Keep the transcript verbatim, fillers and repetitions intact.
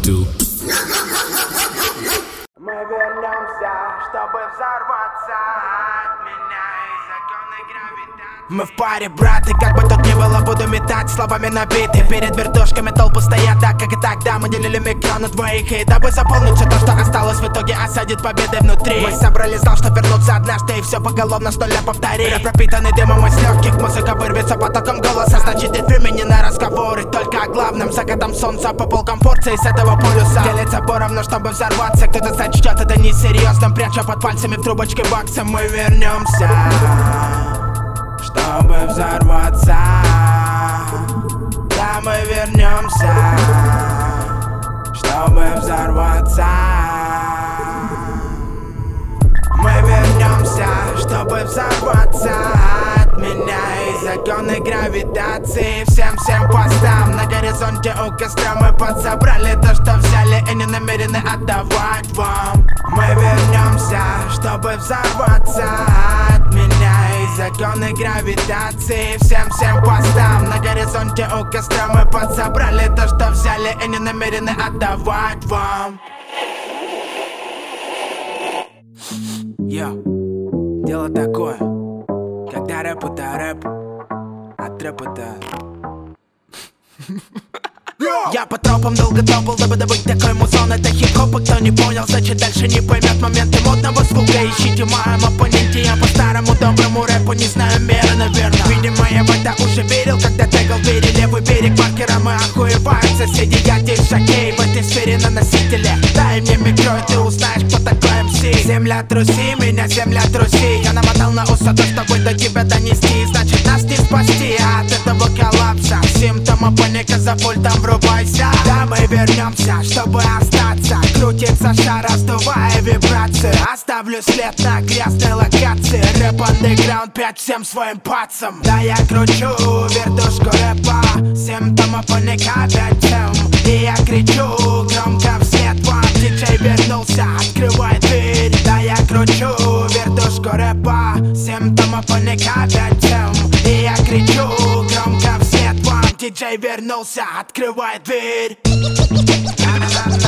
two. Мы вернемся, чтобы взорваться от меня и законы гравитации. Мы в паре, брат, и как бы тут ни было, буду метать словами набиты. Перед вертушками толпы стоят так, как и тогда. Мы делили микро на двоих, и дабы заполнить все то, что осталось, в итоге осадит победой внутри. Мы собрали зал, что вернуться однажды, и все поголовно с нуля повтори. Рэп пропитанный дымом из легких, музыка вырвется потоком голоса. Значит, нет времени на разговоры, только о главном. Закатом солнца по полкам порций с этого полюса делится поровну, чтобы взорваться. Кто-то сочтет это несерьезным, пряча под пальцами в трубочке бакса. Мы вернемся, чтобы взорваться. Да, мы вернемся, чтобы взорваться. Мы вернемся, чтобы взорваться от меня и законы гравитации. Всем-всем постам на горизонте у костра мы подсобрали то, что взяли, и не намерены отдавать вам. Мы вернемся, чтобы взорваться от меня и законы гравитации. Всем-всем постам на горизонте у костра мы подсобрали то, что взяли, и не намерены отдавать вам. Йо, дело такое, когда рэп это рэп, а трэп это... Я по тропам долго топал, дабы добыть такой музон. Это хип-хоп, и кто не понял, значит дальше не поймет. Моменты модного звука ищите в моем оппоненте. Я по старому доброму рэпу не знаю меры, наверное. Видимо, я в это уже верил, когда тегал двери. Левый берег маркера, мы охуеваем соседи. Я здесь шокей в этой сфере на носителе. Дай мне микро, и ты узнаешь, кто такой эм си. Земля труси, меня земля труси. Я намотал на уста то, чтобы до тебя донести. Значит, нас не спасти от этого коллапса. Симптомы паника, за пультом врубайся. Да, мы вернемся, чтобы остаться. Крутится шар, раздувая вибрации. Оставлю след на грязной локации. Рэп андеграунд пять всем своим пацам. Да, я кручу вертушку рэпа. Симптомы паника пять тем. И я кричу громко вслед вам. Диджей вернулся, открывай дверь. Да, я кручу вертушку рэпа. Симптомы паника пять тем. И я кричу громко вслед вам. Диджей вернулся, открывай дверь.